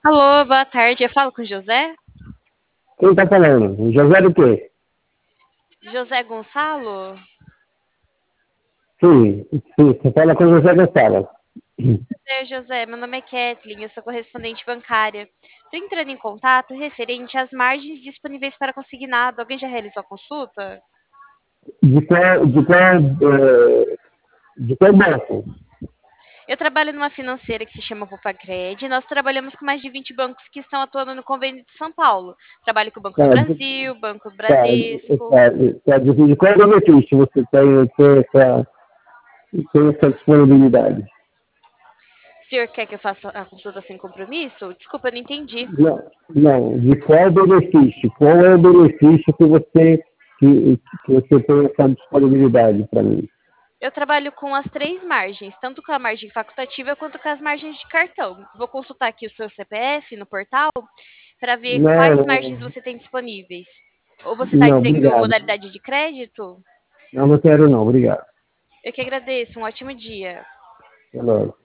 Alô, boa tarde. Eu falo com o José? Quem tá falando? José do quê? José Gonçalo? Sim, você fala com José Gonçalves. José, meu nome é Kathleen, eu sou correspondente bancária. Estou entrando em contato referente às margens disponíveis para consignado. Alguém já realizou a consulta? De qual banco? Eu trabalho numa financeira que se chama Copacred. Nós trabalhamos com mais de 20 bancos que estão atuando no convênio de São Paulo. Trabalho com o Banco do Tá, Brasil, Banco do tá, Bradesco. de qual benefício você tem essa disponibilidade? O senhor quer que eu faça a consulta sem compromisso? Desculpa, eu não entendi. Não, de qual benefício? Qual é o benefício que você tem essa disponibilidade para mim? Eu trabalho com as três margens, tanto com a margem facultativa quanto com as margens de cartão. Vou consultar aqui o seu CPF no portal para ver quais Não, margens você tem disponíveis. Ou você está não, dizendo obrigado. modalidade de crédito? Não quero não, obrigado. Eu que agradeço. Um ótimo dia. Até logo.